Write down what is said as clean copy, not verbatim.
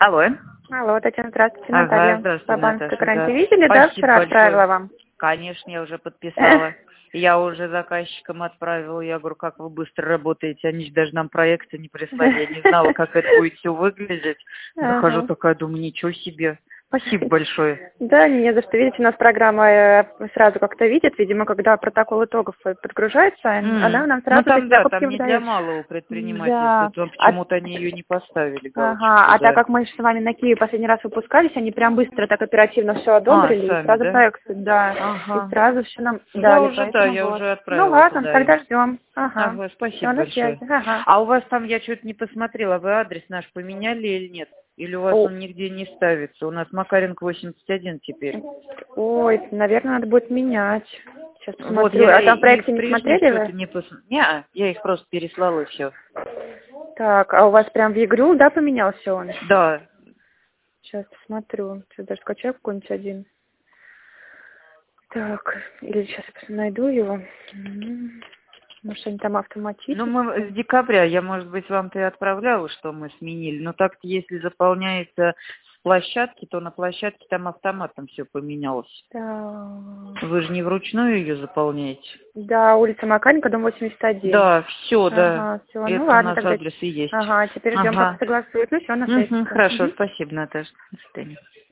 Алло. Алло, Татьяна, здравствуйте, Ага, Наталья. здравствуйте, По банковской Наташа, гарантии да. видели, да, Спасибо вчера большое. отправила вам? Конечно, я уже подписала. Я уже заказчикам отправила. Я говорю, как вы быстро работаете. Они же даже нам проекты не прислали. Я не знала, как это будет все выглядеть. Захожу такая, думаю, ничего себе. Спасибо большое. Да, не за что. Видите, у нас программа сразу как-то видит. Видимо, когда протокол итогов подгружается, она нам сразу Ну там, такие да, покупки там не для выдает. малого предпринимательства. Да. Там почему-то они ее не поставили, Ага, галочку, а так да. как мы с вами на Киеве последний раз выпускались, они прям быстро, так оперативно все одобрили, и Сами, сразу да? проект, да, и Ага. сразу все нам Я дали, уже, да, поэтому я вот. уже Ну отправила ладно, туда им. тогда ждем. Ага. Ага, Все спасибо на большое. связи. Ага. А у вас там, я что-то не посмотрела, вы адрес наш поменяли или нет? Или у вас О, он нигде не ставится? У нас Макаренко 81 теперь. ой, наверное, надо будет менять. Сейчас Вот, посмотрю. я А там в и проекте в не прежнем смотрели что-то вы? не посмотрела. Не, я их просто переслала все. Так, а у вас прям в игру, да, поменялся он? Да. Сейчас посмотрю. Сейчас даже скачаю какой-нибудь один. Так, или сейчас я найду его. Может, они там Ну, автоматически? мы с декабря, я, может быть, вам-то и отправляла, что мы сменили. Но так-то, если заполняется с площадки, то на площадке там автоматом все поменялось. Так. Вы же не вручную ее заполняете? Да, улица Макаренко, дом 81. Да, все, да. Ага, все. Ну Это у ладно, нас тогда. адрес и есть. Ага, теперь ждем, как Ага. согласуют. Ну все, на связи. Хорошо, спасибо, Наташа. До свидания.